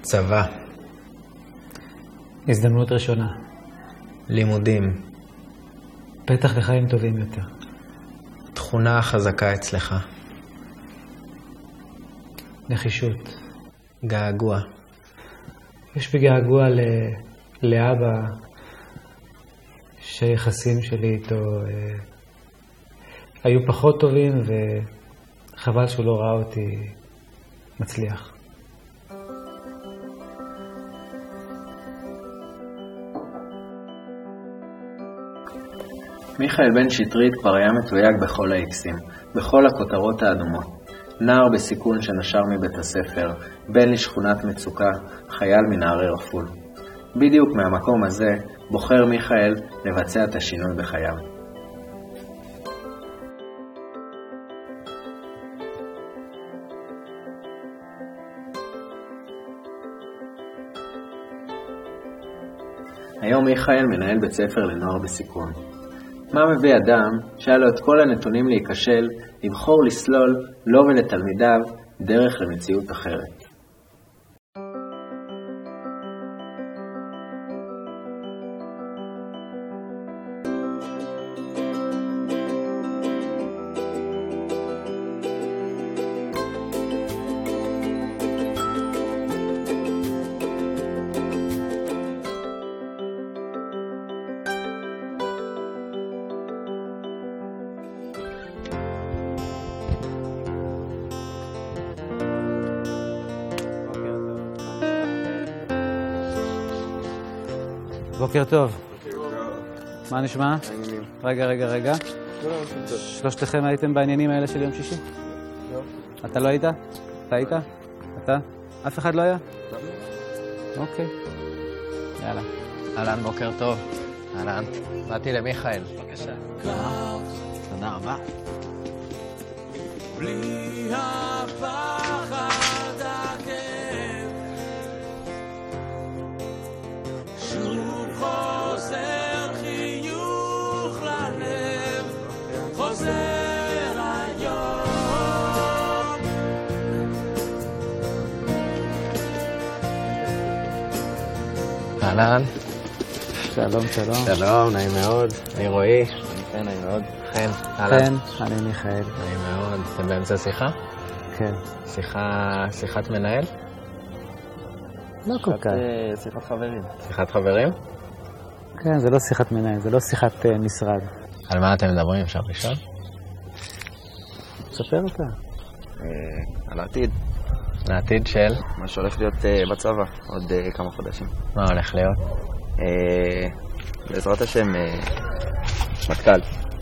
צבא. הזדמנות ראשונה. לימודים. פתח לחיים טובים יותר. תכונה חזקה אצלך. נחישות. געגוע. יש בי געגוע לאבא שהיחסים שלי איתו היו פחות טובים, וחבל שהוא לא ראה אותי מצליח. מיכאל בן שטרית כבר היה מתויג בכל האקסים, בכל הכותרות האדומות. נער בסיכון שנשר מבית הספר, בן לשכונת מצוקה, חייל מנערי רפול. בדיוק מהמקום הזה בוחר מיכאל לבצע את השינוי בחייו. היום מיכאל מנהל בית ספר לנוער בסיכון. מה מביא אדם שהיה לו את כל הנתונים להיכשל, לבחור לסלול לו ולתלמידיו דרך למציאות אחרת? בוקר טוב. מה נשמע? רגע. שלושתכם הייתם בעניינים האלה של יום שישי? לא. אתה לא היית? אתה היית? אתה? אף אחד לא היה? לא. אוקיי. יאללה. אהלן, בוקר טוב. אהלן. באתי למיכאל. בבקשה. תודה רבה. בלי הפחד הכאב שוב חוזר חיוך ללב, חוזר היום. אהלן. שלום. שלום, נעים מאוד. אני רועי. כן, נעים מאוד. חן. אהלן. אני מיכאל. נעים מאוד. אתם באמצע שיחה? כן. שיחת מנהל? לא כל כך. שיחת חברים. שיחת חברים? כן, זה לא שיחת מנהל, זה לא שיחת משרד. על מה אתם מדברים? אפשר לשאול? ספר אותה. על העתיד. לעתיד של? מה שהולך להיות בצבא עוד כמה חודשים. מה הולך להיות? בעזרת השם מטכ"ל.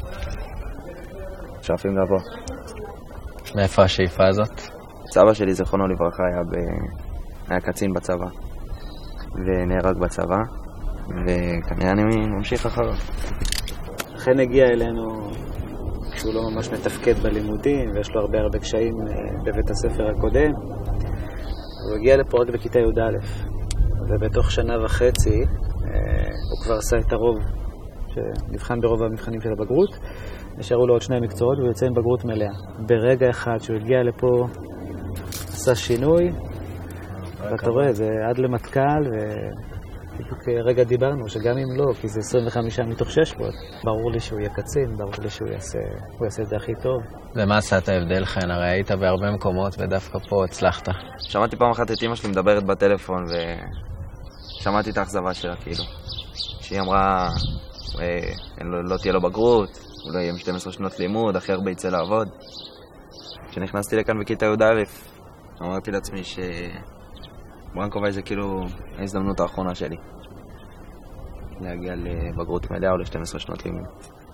שואפים לבוא. מאיפה השאיפה הזאת? סבא שלי זכרונו לברכה היה קצין בצבא ונהרג בצבא, וכנראה אני ממשיך אחריו. חן הגיע אלינו כשהוא לא ממש מתפקד בלימודים ויש לו הרבה קשיים בבית הספר הקודם. הוא הגיע לפה רק בכיתה י"א, ובתוך שנה וחצי הוא כבר עשה את הרוב שנבחן ברוב המבחנים של הבגרות. נשארו לו עוד 2 מקצועות והוא יוצא עם בגרות מלאה. ברגע אחד שהוא הגיע לפה עשה שינוי, ואתה רואה, זה עד למטכ"ל, ובדיוק רגע דיברנו שגם אם לא, כי זה 25 מתוך 600, ברור לי שהוא יהיה קצין, ברור לי שהוא יעשה את זה הכי טוב. ומה עשה את ההבדל, חן? הרי היית בהרבה מקומות ודווקא פה הצלחת. שמעתי פעם אחת את אמא שלי מדברת בטלפון ושמעתי את האכזבה שלה, כאילו. שהיא אמרה, לא תהיה לו בגרות, הוא לא יהיה עם 12 שנות לימוד, הכי הרבה יצא לעבוד. כשנכנסתי לכאן בכיתה י"א, אמרתי לעצמי ברנקובי זה כאילו ההזדמנות האחרונה שלי להגיע לבגרות מלאה או ל-12 שנות לימוד.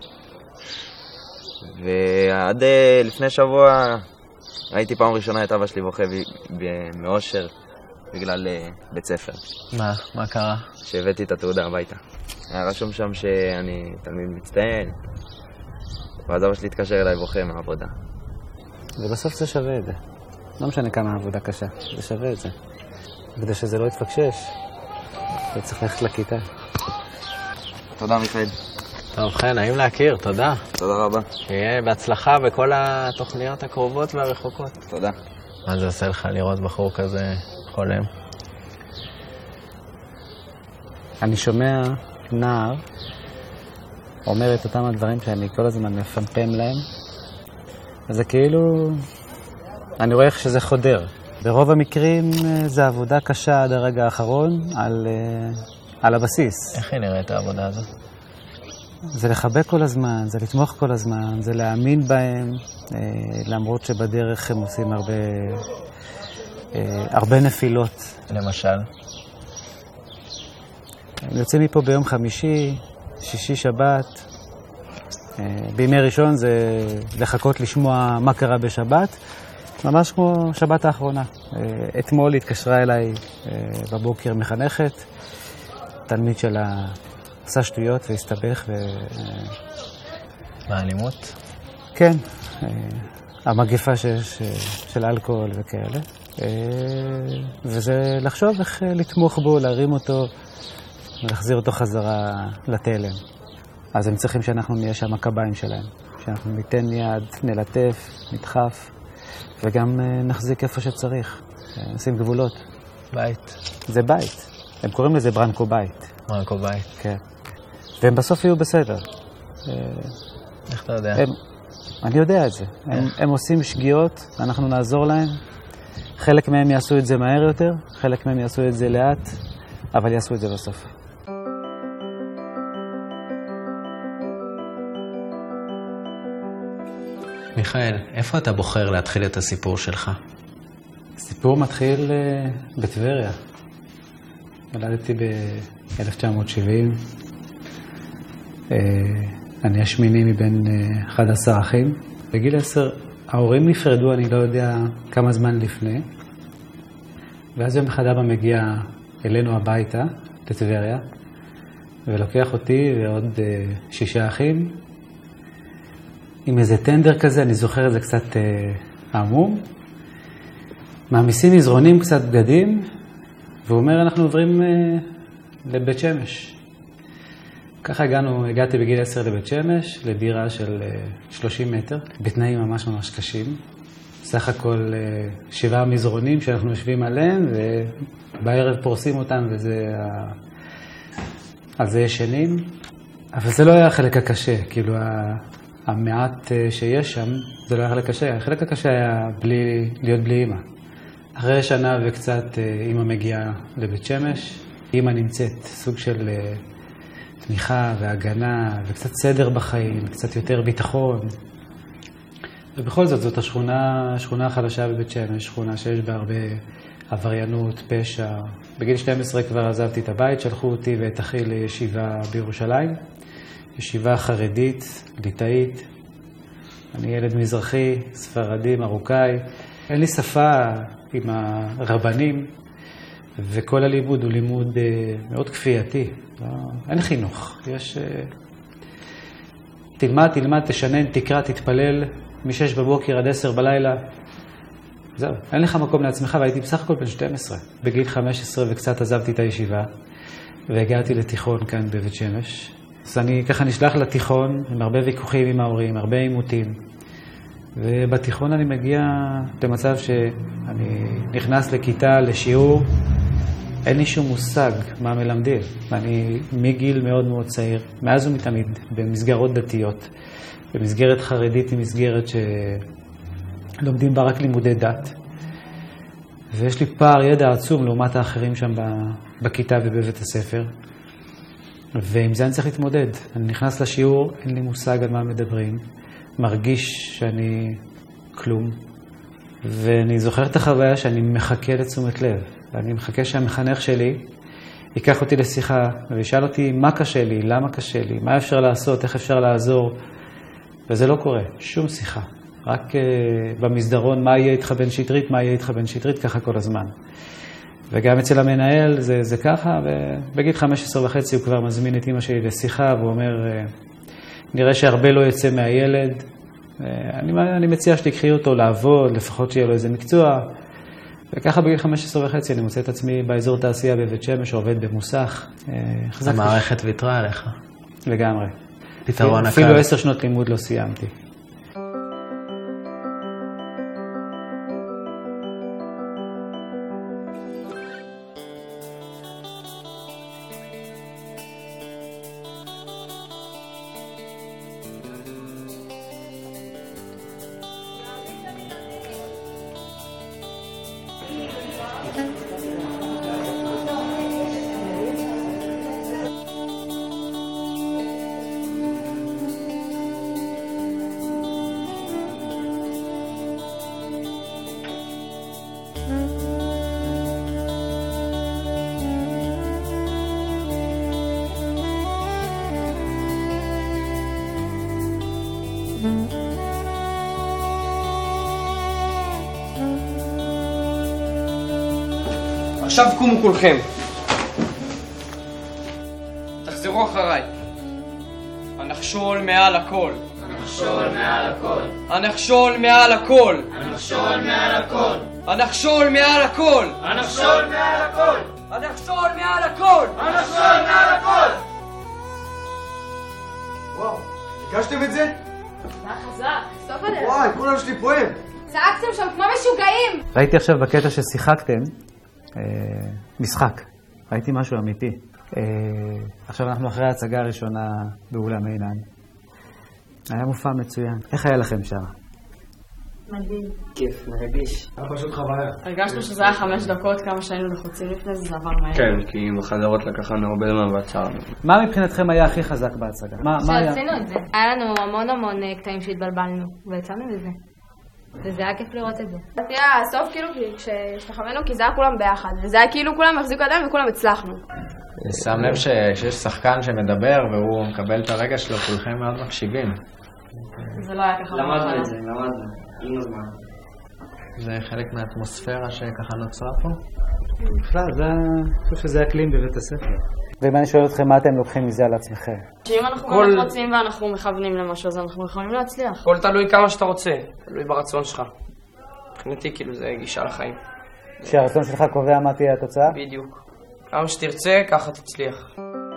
ועד לפני שבוע ראיתי פעם ראשונה את אבא שלי בוכה מאושר בגלל בית ספר. מה קרה? שהבאתי את התעודה הביתה. היה רשום שם שאני תלמיד מצטיין, ואז אבא שלי התקשר אליי בוכה מהעבודה. ובסוף זה שווה את זה. לא משנה כמה עבודה קשה, זה שווה את זה. כדי שזה לא יתפקשש, אתה צריך ללכת לכיתה. תודה מיכאל. טוב חן, נעים להכיר, תודה. תודה רבה. שיהיה בהצלחה בכל התוכניות הקרובות והרחוקות. תודה. מה זה עושה לך לראות בחור כזה חולם? אני שומע נער אומר את אותם הדברים שאני כל הזמן מפמפם להם, וזה כאילו, אני רואה איך שזה חודר. ברוב המקרים זה עבודה קשה עד הרגע האחרון על הבסיס. איך היא נראית העבודה הזו? זה לחבק כל הזמן, זה לתמוך כל הזמן, זה להאמין בהם, למרות שבדרך הם עושים הרבה נפילות. למשל? הם יוצאים מפה ביום חמישי, שישי, שבת. בימי ראשון זה לחכות לשמוע מה קרה בשבת, ממש כמו שבת האחרונה. אתמול התקשרה אליי בבוקר מחנכת, תלמיד שלה עשה שטויות והסתבך. באלימות? כן, המגפה שיש של אלכוהול וכאלה. וזה לחשוב איך לתמוך בו, להרים אותו ולהחזיר אותו חזרה לתלם. אז הם צריכים שאנחנו נהיה שם הקביים שלהם, שאנחנו ניתן יד, נלטף, נדחף, וגם נחזיק איפה שצריך, נשים גבולות. בית. זה בית. הם קוראים לזה ברנקו בית. ברנקו בית. כן. והם בסוף יהיו בסדר. איך אתה יודע? אני יודע את זה. הם עושים שגיאות, אנחנו נעזור להם. חלק מהם יעשו את זה מהר יותר, חלק מהם יעשו את זה לאט, אבל יעשו את זה בסוף. מיכאל, איפה אתה בוחר להתחיל את הסיפור שלך? הסיפור מתחיל בטבריה. נולדתי ב-1970. אני השמיני מבין 11 אחים. בגיל 10 ההורים נפרדו, אני לא יודע כמה זמן לפני. ואז יום אחד אבא מגיע אלינו הביתה, לטבריה, ולוקח אותי ועוד 6 אחים, עם איזה טנדר כזה, אני זוכר את זה קצת עמום. מעמיסים מזרונים, קצת בגדים, והוא אומר, אנחנו עוברים לבית שמש. ככה הגעתי בגיל 10 לבית שמש, לדירה של 30 מטר, בתנאים ממש ממש קשים. סך הכל 7 מזרונים שאנחנו יושבים עליהם, ובערב פורסים אותם, על זה ישנים. אבל זה לא היה החלק הקשה, כאילו המעט שיש שם, זה לא היה החלק הקשה. החלק הקשה היה להיות בלי אמא. אחרי שנה וקצת אמא מגיעה לבית שמש, אמא נמצאת סוג של תמיכה והגנה וקצת סדר בחיים, קצת יותר ביטחון. ובכל זאת השכונה החדשה בבית שמש, שכונה שיש בה הרבה עבריינות, פשע. בגיל 12 כבר עזבתי את הבית, שלחו אותי ואת אחי לישיבה בירושלים, ישיבה חרדית, ליטאית. אני ילד מזרחי, ספרדי, מרוקאי. אין לי שפה עם הרבנים, וכל הלימוד הוא לימוד מאוד כפייתי. אין חינוך. יש תלמד, תשנן, תקרא, תתפלל, מ-6 בבוקר עד 10 בלילה. זהו, אין לך מקום לעצמך, והייתי בסך הכל בן 12. בגיל 15 וקצת עזבתי את הישיבה, והגעתי לתיכון כאן בבית שמש. אז אני ככה נשלח לתיכון, עם הרבה ויכוחים עם ההורים, הרבה עימותים. ובתיכון אני מגיע למצב שאני נכנס לכיתה, לשיעור, אין לי שום מושג מה מלמדים. אני מגיל מאוד מאוד צעיר, מאז ומתמיד, במסגרות דתיות, במסגרת חרדית, היא מסגרת שלומדים בה רק לימודי דת. ויש לי פער ידע עצום לעומת האחרים שם בכיתה ובבית הספר. ועם זה אני צריך להתמודד. אני נכנס לשיעור, אין לי מושג על מה מדברים. מרגיש שאני כלום. ואני זוכר את החוויה שאני מחכה לתשומת לב. ואני מחכה שהמחנך שלי ייקח אותי לשיחה וישאל אותי מה קשה לי, למה קשה לי, מה אפשר לעשות, איך אפשר לעזור. וזה לא קורה, שום שיחה. רק במסדרון, מה יהיה איתך בן שטרית, מה יהיה איתך בן שטרית, ככה כל הזמן. וגם אצל המנהל זה ככה, ובגיל 15 וחצי הוא כבר מזמין את אמא שלי לשיחה, והוא אומר, נראה שהרבה לא יצא מהילד, אני מציע שתקחי אותו לעבוד, לפחות שיהיה לו איזה מקצוע. וככה בגיל 15 וחצי אני מוצא את עצמי באזור תעשייה בבית שמש, עובד במוסך. המערכת ויתרה עליך. לגמרי. פתרון הקל. אפילו 10 שנות לימוד לא סיימתי. עכשיו קומו כולכם. תחזרו אחריי. הנחשול מעל הכל. הנחשול מעל הכל. הנחשול מעל הכל. הנחשול מעל הכל. הנחשול מעל הכל. הנחשול מעל הכל. הנחשול מעל הכל. הנחשול מעל הכל. וואו, ביקשתם את זה? מה חזק? סוף הדרך. וואי, כולם שלי פועם. צעקתם שם כמו משוגעים! ראיתי עכשיו בקטע ששיחקתם, משחק. ראיתי משהו אמיתי. עכשיו אנחנו אחרי ההצגה הראשונה באולם עינן. היה מופע מצוין. איך היה לכם שם? מדהים. כיף, מרגיש. היה פשוט חוויה. הרגשנו שזה היה 5 דקות, כמה שהיינו לחוצים לפני זה עבר מהר. כן, כי בחזרות לקחנו הרבה זמן ועצרנו. מה מבחינתכם היה הכי חזק בהצגה? מה היה? שעשינו את זה. היה לנו המון קטעים שהתבלבלנו, ויצאנו מזה. וזה היה כיף לראות את זה. זה היה הסוף כאילו כשהשתחווינו, כי זה היה כולם ביחד. וזה היה כאילו כולם החזיקו ידיים וכולם הצלחנו. שם לב שיש שחקן שמדבר והוא מקבל את הרגע שלו, כולכם מאוד מקשיבים. זה לא היה ככה. למדנו את זה, למדנו. אין זמן. זה חלק מהאטמוספירה שככה נוצרה פה? בכלל, אני חושב שזה אקלים בבית הספר. ואם אני שואל אתכם מה אתם לוקחים מזה על עצמכם? שאם אנחנו באמת רוצים ואנחנו מכוונים למשהו, אז אנחנו יכולים להצליח. הכל תלוי כמה שאתה רוצה, תלוי ברצון שלך. מבחינתי כאילו זה גישה לחיים. שהרצון שלך קובע מה תהיה התוצאה? בדיוק. כמה שתרצה, ככה תצליח.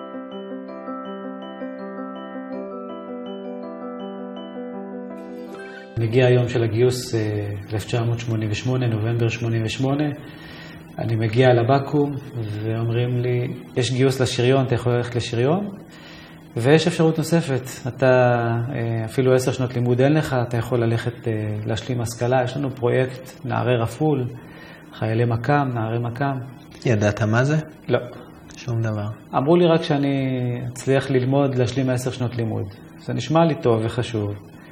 מגיע היום של הגיוס 1988, נובמבר 88. אני מגיע לבקו"ם ואומרים לי, יש גיוס לשריון, אתה יכול ללכת לשריון, ויש אפשרות נוספת, אתה אפילו 10 שנות לימוד אין לך, אתה יכול ללכת להשלים השכלה. יש לנו פרויקט נערי רפול, חיילי מקם, נערי מקם. ידעת מה זה? לא. שום דבר. אמרו לי רק שאני אצליח ללמוד, להשלים 10 שנות לימוד. זה נשמע לי טוב וחשוב.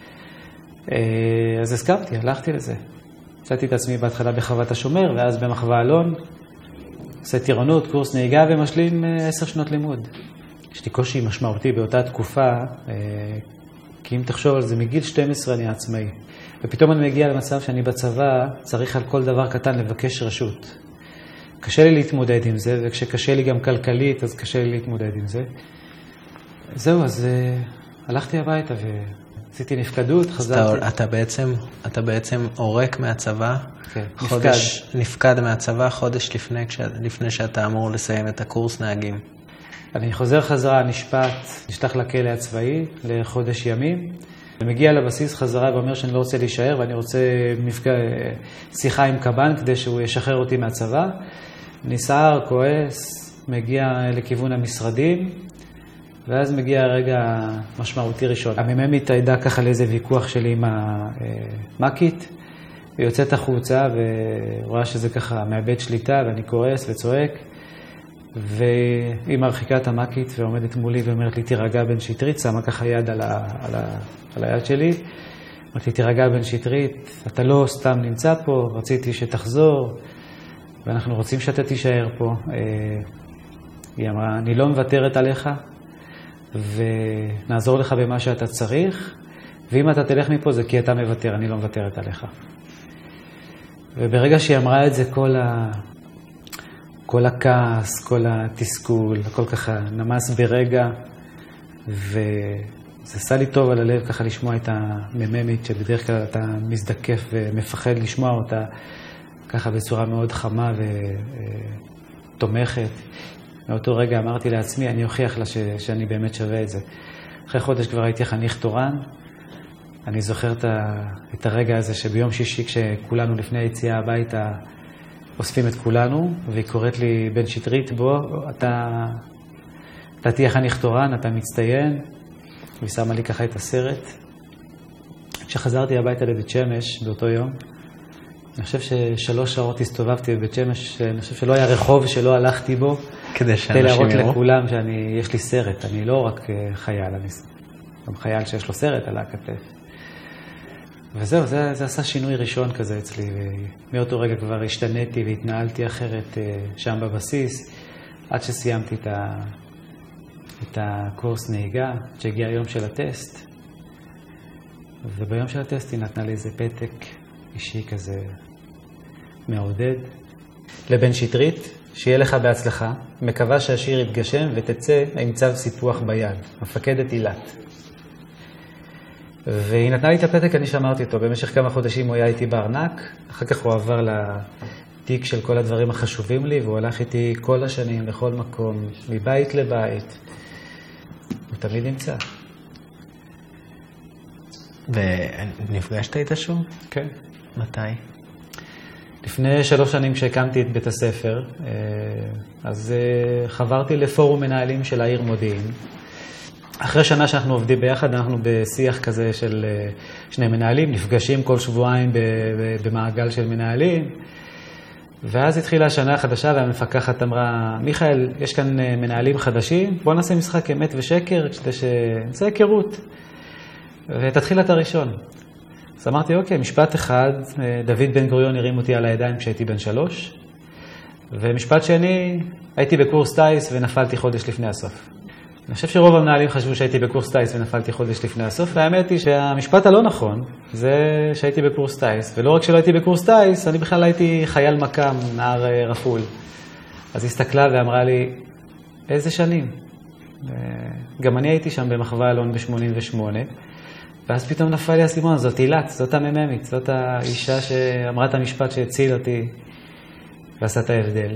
אז הסכמתי, הלכתי לזה. עשיתי את עצמי בהתחלה בחוות השומר, ואז במחווה אלון. עושה טירונות, קורס נהיגה ומשלים 10 שנות לימוד. יש לי קושי משמעותי באותה תקופה, כי אם תחשוב על זה, מגיל 12 אני עצמאי. ופתאום אני מגיע למצב שאני בצבא צריך על כל דבר קטן לבקש רשות. קשה לי להתמודד עם זה, וכשקשה לי גם כלכלית, אז קשה לי להתמודד עם זה. זהו, אז הלכתי הביתה ועשיתי נפקדות, חזרתי. אתה בעצם עורק מהצבא, כן, נפקד מהצבא חודש לפני שאתה אמור לסיים את הקורס נהגים. אני חוזר חזרה, נשלח לכלא הצבאי לחודש ימים, ומגיע לבסיס חזרה ואומר שאני לא רוצה להישאר, ואני רוצה שיחה עם קב"ן כדי שהוא ישחרר אותי מהצבא. נסער, כועס, מגיע לכיוון המשרדים, ואז מגיע הרגע משמעותי ראשון. המ"מית הייתה ככה לאיזה ויכוח שלי עם המ"כית, היא יוצאת החוצה ורואה שזה ככה מאבד שליטה, ואני כועס וצועק, והיא מרחיקה את המ"כית ועומדת מולי ואומרת לי, תירגע בן שטרית, שמה ככה יד על היד שלי. אמרתי לי, תירגע בן שטרית, אתה לא סתם נמצא פה, רציתי שתחזור, ואנחנו רוצים שאתה תישאר פה. היא אמרה, אני לא מוותרת עליך, ונעזור לך במה שאתה צריך, ואם אתה תלך מפה זה כי אתה מוותר, אני לא מוותרת עליך. וברגע שהיא אמרה את זה, כל הכעס, כל התסכול, הכל ככה נמס ברגע, וזה עשה לי טוב על הלב ככה לשמוע את המ"מית, שבדרך כלל אתה מזדקף ומפחד לשמוע אותה, ככה בצורה מאוד חמה ותומכת. מאותו רגע אמרתי לעצמי, אני אוכיח לה שאני באמת שווה את זה. אחרי חודש כבר הייתי חניך תורן. אני זוכר את הרגע הזה שביום שישי כשכולנו לפני היציאה הביתה אוספים את כולנו, והיא קוראת לי, בן שטרית, בוא, אתה תהיה חניך תורן, אתה מצטיין. והיא שמה לי ככה את הסרט. כשחזרתי הביתה לבית שמש באותו יום, אני חושב ש3 שעות הסתובבתי בבית שמש, אני חושב שלא היה רחוב שלא הלכתי בו, כדי להראות לכולם שיש לי סרט, אני לא רק חייל, אני גם חייל שיש לו סרט על הכתף. וזהו, זה עשה שינוי ראשון כזה אצלי, ומאותו רגע כבר השתניתי והתנהלתי אחרת שם בבסיס, עד שסיימתי את הקורס נהיגה, שהגיע היום של הטסט, וביום של הטסט היא נתנה לי איזה פתק אישי כזה מעודד. לבן שטרית, שיהיה לך בהצלחה, מקווה שהשיר יתגשם ותצא עם צו סיפוח ביד. מפקדת אילת. והיא נתנה לי את הפתק, אני שמרתי אותו. במשך כמה חודשים הוא היה איתי בארנק, אחר כך הוא עבר לתיק של כל הדברים החשובים לי, והוא הלך איתי כל השנים, בכל מקום, מבית לבית. הוא תמיד נמצא. ונפגשת איתה שוב? כן. מתי? לפני 3 שנים כשהקמתי את בית הספר, אז חברתי לפורום מנהלים של העיר מודיעין. אחרי שנה שאנחנו עובדים ביחד, אנחנו בשיח כזה של 2 מנהלים, נפגשים כל שבועיים במעגל של מנהלים. ואז התחילה השנה החדשה והמפקחת אמרה, מיכאל, יש כאן מנהלים חדשים, בוא נעשה משחק אמת ושקר, כדי שנעשה היכרות. ותתחיל את הראשון. אז אמרתי, אוקיי, משפט אחד, דוד בן גוריון הרים אותי על הידיים כשהייתי בן 3, ומשפט שני, הייתי בקורס טייס ונפלתי חודש לפני הסוף. אני חושב שרוב המנהלים חשבו שהייתי בקורס טייס ונפלתי חודש לפני הסוף, והאמת היא שהמשפט הלא נכון זה שהייתי בקורס טייס, ולא רק שלא הייתי בקורס טייס, אני בכלל הייתי חייל מקם, נער רפול. אז היא הסתכלה ואמרה לי, איזה שנים? גם אני הייתי שם במחווה אלון ב-88, ואז פתאום נפל לי הסימון, זאת אילת, זאת המממית, זאת האישה שאמרה את המשפט שהציל אותי ועשה את ההבדל.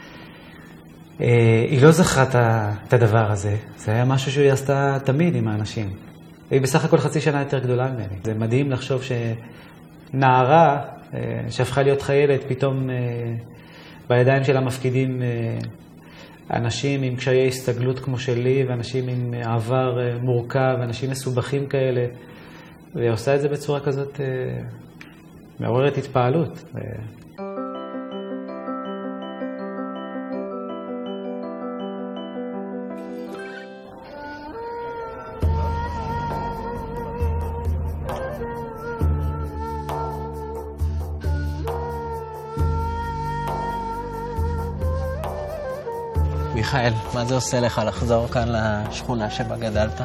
היא לא זכרה את הדבר הזה, זה היה משהו שהיא עשתה תמיד עם האנשים. היא בסך הכל 0.5 שנה יותר גדולה ממני. זה מדהים לחשוב שנערה שהפכה להיות חיילת, פתאום בידיים שלה מפקידים אנשים עם קשיי הסתגלות כמו שלי, ואנשים עם עבר מורכב, אנשים מסובכים כאלה, והיא עושה את זה בצורה כזאת מעוררת התפעלות. מיכאל, מה זה עושה לך לחזור כאן לשכונה שבה גדלת?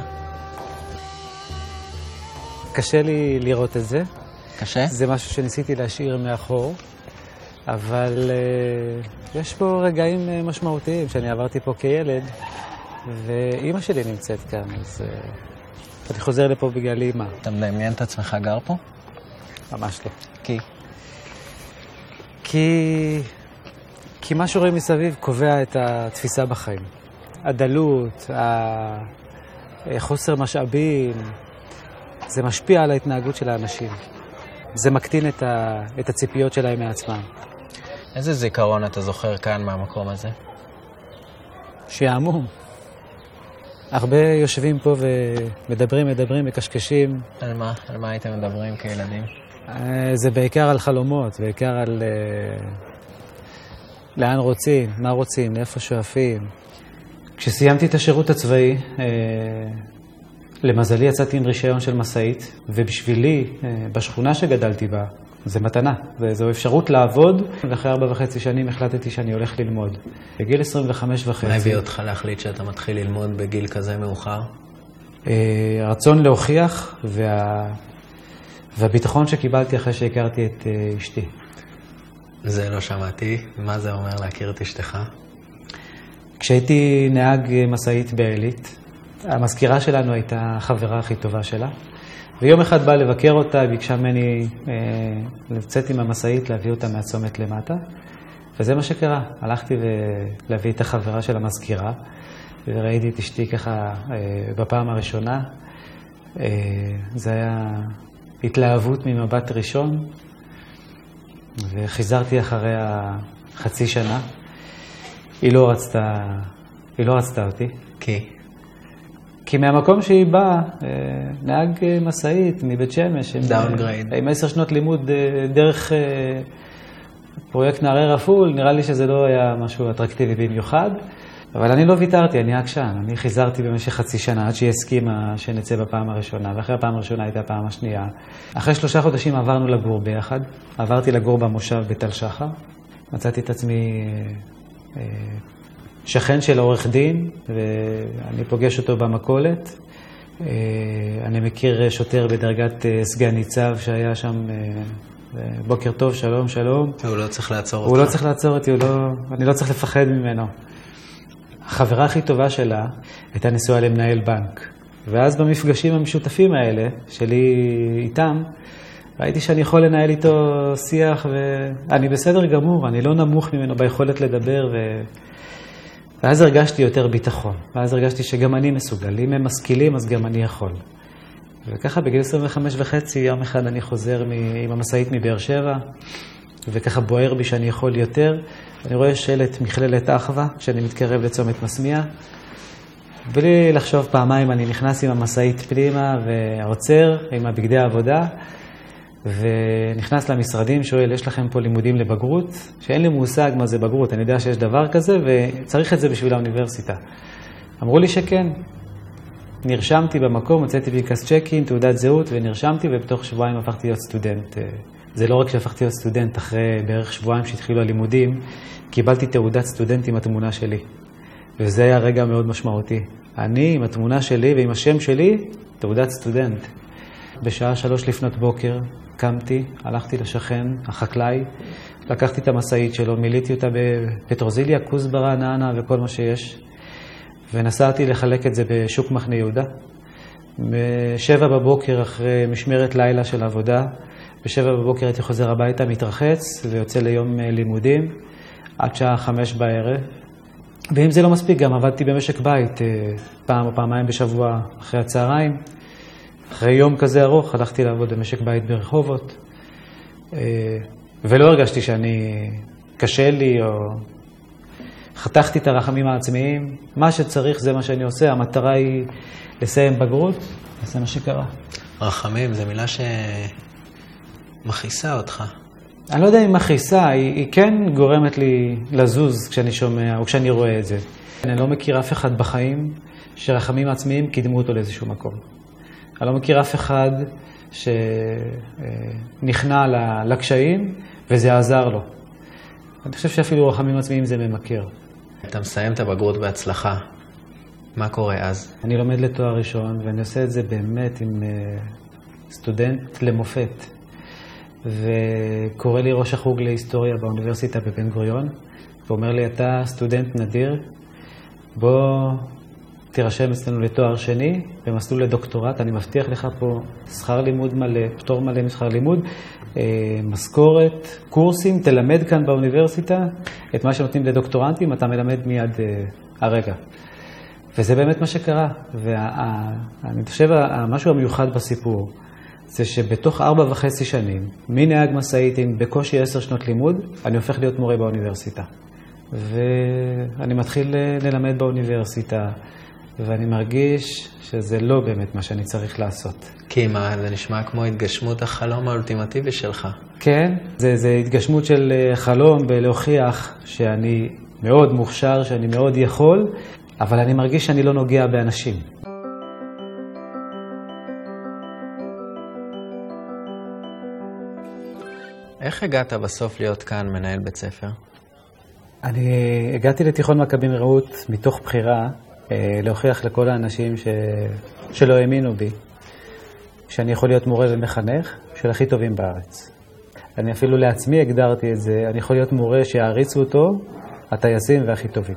קשה לי לראות את זה. קשה? זה משהו שניסיתי להשאיר מאחור, אבל יש פה רגעים משמעותיים שאני עברתי פה כילד, ואימא שלי נמצאת כאן, אז אני חוזר לפה בגלל אימא. אתה מדמיין את עצמך גר פה? ממש לא. כי מה שרואים מסביב קובע את התפיסה בחיים. הדלות, חוסר משאבים, זה משפיע על ההתנהגות של האנשים. זה מקטין את הציפיות שלהם מעצמם. איזה זיכרון אתה זוכר כאן מהמקום הזה? שעמום. הרבה יושבים פה ומדברים, מקשקשים. על מה? על מה הייתם מדברים כילדים? זה בעיקר על חלומות, בעיקר על לאן רוצים, מה רוצים, לאיפה שואפים. כשסיימתי את השירות הצבאי, למזלי יצאתי עם רישיון של מסעית, ובשבילי, בשכונה שגדלתי בה, זה מתנה, וזו אפשרות לעבוד, ואחרי 4.5 שנים החלטתי שאני הולך ללמוד. בגיל 25.5. מה הביא אותך להחליט שאתה מתחיל ללמוד בגיל כזה מאוחר? רצון להוכיח, והביטחון שקיבלתי אחרי שהכרתי את אשתי. זה לא שמעתי. מה זה אומר להכיר את אשתך? כשהייתי נהג מסעית בעילית, המזכירה שלנו הייתה החברה הכי טובה שלה, ויום אחד באה לבקר אותה, ביקשה ממני לצאת עם המסעית, להביא אותה מהצומת למטה, וזה מה שקרה. הלכתי להביא את החברה של המזכירה, וראיתי את אשתי ככה בפעם הראשונה. זה היה התלהבות ממבט ראשון, וחיזרתי אחרי 0.5 שנה. היא לא רצתה אותי. כי מהמקום שהיא באה, נהג מסעית מבית שמש, דאונגרייד. עם 10 שנות לימוד דרך פרויקט נערי רפול, נראה לי שזה לא היה משהו אטרקטיבי במיוחד, אבל אני לא ויתרתי, אני עקשן. אני חיזרתי במשך 0.5 שנה עד שהיא הסכימה שנצא בפעם הראשונה, ואחרי הפעם הראשונה הייתה הפעם השנייה. אחרי 3 חודשים עברנו לגור ביחד, עברתי לגור במושב בתל שחר, מצאתי את עצמי שכן של עורך דין, ואני פוגש אותו במכולת. אני מכיר שוטר בדרגת סגן ניצב שהיה שם בוקר טוב, שלום, שלום. הוא לא צריך לעצור אותך. הוא לא צריך לעצור אותי, אני לא צריך לפחד ממנו. החברה הכי טובה שלה הייתה נשואה למנהל בנק. ואז במפגשים המשותפים האלה, שלי איתם, ראיתי שאני יכול לנהל איתו שיח, ואני בסדר גמור, אני לא נמוך ממנו ביכולת לדבר, ואז הרגשתי יותר ביטחון. ואז הרגשתי שגם אני מסוגל. אם הם משכילים, אז גם אני יכול. וככה בגיל 25.5, יום אחד אני חוזר עם המסעית מבאר שבע, וככה בוער בי שאני יכול יותר. אני רואה שלט מכללת אחווה, כשאני מתקרב לצומת מסמיע. בלי לחשוב פעמיים, אני נכנס עם המסעית פנימה ועוצר עם הבגדי העבודה, ונכנס למשרדים, שואל, יש לכם פה לימודים לבגרות? שאין לי מושג מה זה בגרות, אני יודע שיש דבר כזה, וצריך את זה בשביל האוניברסיטה. אמרו לי שכן. נרשמתי במקום, הוצאתי פנקס צ'קים, תעודת זהות, ונרשמתי, ובתוך שבועיים הפכתי להיות סטודנט. זה לא רק שהפכתי להיות סטודנט, אחרי בערך שבועיים שהתחילו הלימודים, קיבלתי תעודת סטודנט עם התמונה שלי. וזה היה רגע מאוד משמעותי. אני עם התמונה שלי ועם השם שלי, תעודת סטודנט. בשעה 3 לפנות בוקר, קמתי, הלכתי לשכן, החקלאי, לקחתי את המסעית שלו, מיליתי אותה בפטרוזיליה, כוסברה, נענה וכל מה שיש, ונסעתי לחלק את זה בשוק מחנה יהודה. ב7 בבוקר, אחרי משמרת לילה של עבודה, ב7 בבוקר הייתי חוזר הביתה, מתרחץ ויוצא ליום לימודים, עד שעה 5 בערב. ואם זה לא מספיק, גם עבדתי במשק בית, פעם או פעמיים בשבוע אחרי הצהריים. אחרי יום כזה ארוך, הלכתי לעבוד במשק בית ברחובות, ולא הרגשתי שאני קשה לי, או חתכתי את הרחמים העצמיים. מה שצריך זה מה שאני עושה, המטרה היא לסיים בגרות, וזה מה שקרה. רחמים, זו מילה שמכעיסה אותך. אני לא יודע אם מכעיסה, היא כן גורמת לי לזוז כשאני שומע, או כשאני רואה את זה. אני לא מכיר אף אחד בחיים שרחמים עצמיים קידמו אותו לאיזשהו מקום. אני לא מכיר אף אחד שנכנע לקשיים וזה עזר לו. אני חושב שאפילו רחמים עצמיים זה ממכיר. אתה מסיים את הבגרות בהצלחה. מה קורה אז? אני לומד לתואר ראשון ואני עושה את זה באמת עם סטודנט למופת. וקורא לי ראש החוג להיסטוריה באוניברסיטה בבן גוריון, ואומר לי, אתה סטודנט נדיר, בוא תירשם אצלנו לתואר שני, במסלול לדוקטורט, אני מבטיח לך פה שכר לימוד מלא, פטור מלא משכר לימוד, משכורת, קורסים, תלמד כאן באוניברסיטה, את מה שנותנים לדוקטורנטים, אתה מלמד מיד הרגע. וזה באמת מה שקרה, ואני חושב, המשהו המיוחד בסיפור, זה שבתוך 4.5 שנים, מנהג מסעית עם בקושי 10 שנות לימוד, אני הופך להיות מורה באוניברסיטה. ואני מתחיל ללמד באוניברסיטה, ואני מרגיש שזה לא באמת מה שאני צריך לעשות. כי מה, זה נשמע כמו התגשמות החלום האולטימטיבי שלך. כן, זה התגשמות של חלום בלהוכיח שאני מאוד מוכשר, שאני מאוד יכול, אבל אני מרגיש שאני לא נוגע באנשים. איך הגעת בסוף להיות כאן מנהל בית ספר? אני הגעתי לתיכון מכבים רעות מתוך בחירה להוכיח לכל האנשים שלא האמינו בי, שאני יכול להיות מורה ומחנך של הכי טובים בארץ. אני אפילו לעצמי הגדרתי את זה, אני יכול להיות מורה שיעריצו אותו, הטייסים והכי טובים.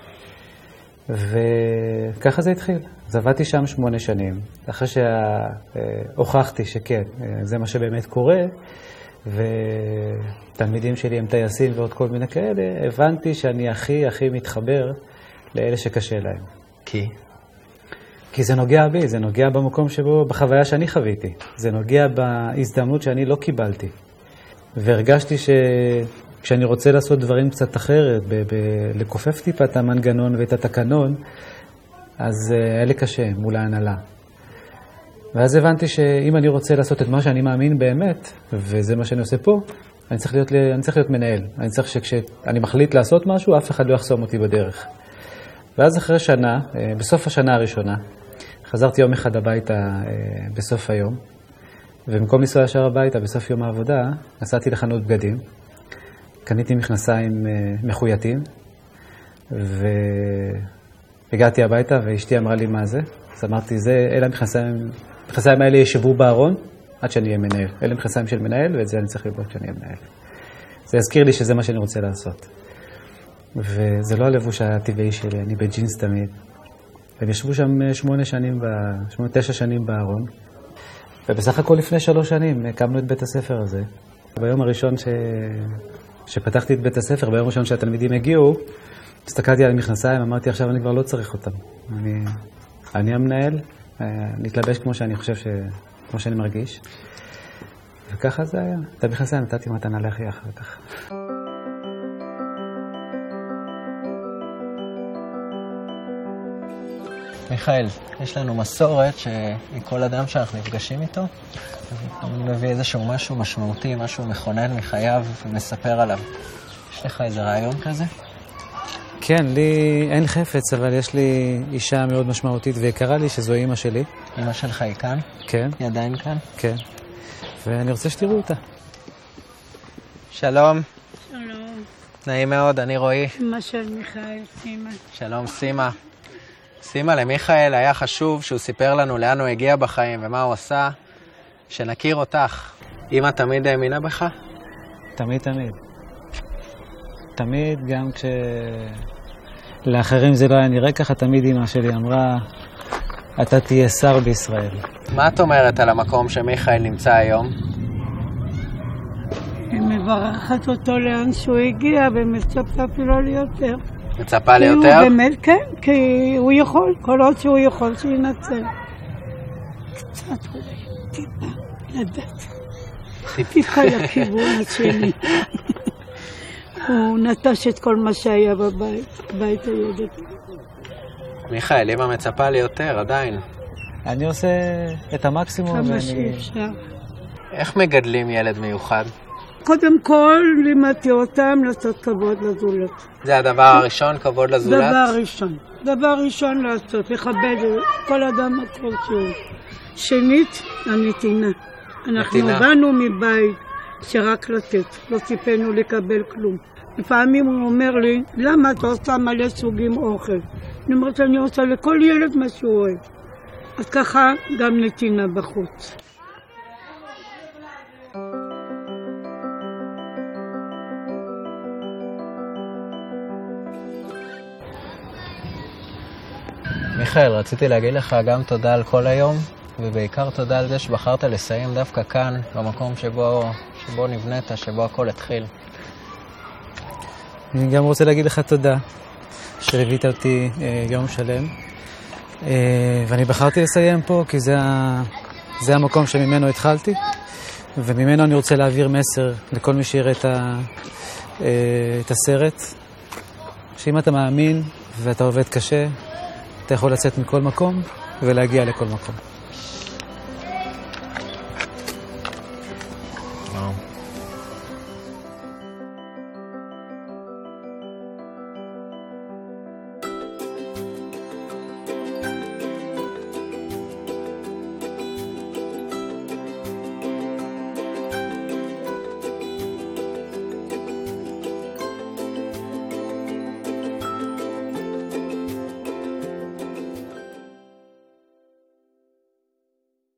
וככה זה התחיל. אז עבדתי שם 8 שנים. אחרי שהוכחתי שכן, זה מה שבאמת קורה, ותלמידים שלי הם טייסים ועוד כל מיני כאלה, הבנתי שאני הכי מתחבר לאלה שקשה להם. כי זה נוגע בי, זה נוגע במקום שבו, בחוויה שאני חוויתי. זה נוגע בהזדמנות שאני לא קיבלתי. והרגשתי שכשאני רוצה לעשות דברים קצת אחרת, לקופף טיפה את המנגנון ואת התקנון, אז היה לי קשה מול ההנהלה. ואז הבנתי שאם אני רוצה לעשות את מה שאני מאמין באמת, וזה מה שאני עושה פה, אני צריך להיות מנהל. אני צריך שכשאני מחליט לעשות משהו, אף אחד לא יחסום אותי בדרך. ואז אחרי שנה, בסוף השנה הראשונה, חזרתי יום אחד הביתה בסוף היום, ובמקום לנסוע ישר הביתה בסוף יום העבודה, נסעתי לחנות בגדים, קניתי מכנסיים מחויטים, והגעתי הביתה ואשתי אמרה לי מה זה. אז אמרתי, אלה המכנסיים האלה ישבו בארון, עד שאני אהיה מנהל. אלה מכנסיים של מנהל, ואת זה אני צריך ללבוש כשאני אהיה מנהל. זה יזכיר לי שזה מה שאני רוצה לעשות. וזה לא הלבוש הטבעי שלי, אני בג'ינס תמיד. והם ישבו שם 9 שנים בארון. ובסך הכל לפני 3 שנים הקמנו את בית הספר הזה. ביום הראשון שפתחתי את בית הספר, ביום הראשון שהתלמידים הגיעו, הסתכלתי על המכנסיים, אמרתי עכשיו אני כבר לא צריך אותם. אני המנהל, נתלבש כמו שאני חושב, כמו שאני מרגיש. וככה זה היה. את המכנסיים נתתי מתנה לאחי אחר כך. מיכאל, יש לנו מסורת שכל אדם שאנחנו נפגשים איתו, הוא מביא איזשהו משהו משמעותי, משהו מכונן מחייו ומספר עליו. יש לך איזה רעיון כזה? כן, לי אין חפץ, אבל יש לי אישה מאוד משמעותית ויקרה לי שזו אמא שלי. אמא שלך היא כאן? כן. היא עדיין כאן? כן. ואני רוצה שתראו אותה. שלום. שלום. נעים מאוד, אני רועי. אמא של מיכאל, סימה. שלום, סימה. סימה, למיכאל היה חשוב שהוא סיפר לנו לאן הוא הגיע בחיים ומה הוא עשה, שנכיר אותך. אמא תמיד האמינה בך? תמיד. תמיד, גם לאחרים זה לא היה נראה ככה, תמיד אמא שלי אמרה, אתה תהיה שר בישראל. מה את אומרת על המקום שמיכאל נמצא היום? היא מברכת אותו לאן שהוא הגיע ומצפה אפילו ליותר. מצפה ליותר? באמת, כן, כי הוא יכול, כל עוד שהוא יכול שינצל. קצת אולי, טיפה, לדעת. טיפה לכיוון השני. הוא נטש את כל מה שהיה בבית הילד. מיכאל, אמא מצפה ליותר, עדיין. אני עושה את המקסימום. כמה שאפשר. איך מגדלים ילד מיוחד? קודם כל, לימדתי אותם לעשות כבוד לזולת. זה הדבר הראשון, כבוד לזולת? דבר ראשון לעשות, לכבד כל אדם הכל שהוא. שנית, הנתינה. אנחנו באנו מבית שרק לתת, לא ציפינו לקבל כלום. לפעמים הוא אומר לי, למה אתה עושה מלא סוגים אוכל? אני אומרת, אני עושה לכל ילד מה שהוא אוהב. אז ככה גם נתינה בחוץ. מיכאל, רציתי להגיד לך גם תודה על כל היום, ובעיקר תודה על זה שבחרת לסיים דווקא כאן, במקום שבו נבנית, שבו הכל התחיל. אני גם רוצה להגיד לך תודה שליווית אותי יום שלם, ואני בחרתי לסיים פה כי זה המקום שממנו התחלתי, וממנו אני רוצה להעביר מסר לכל מי שיראה את הסרט, שאם אתה מאמין ואתה עובד קשה, אתה יכול לצאת מכל מקום ולהגיע לכל מקום. וואו.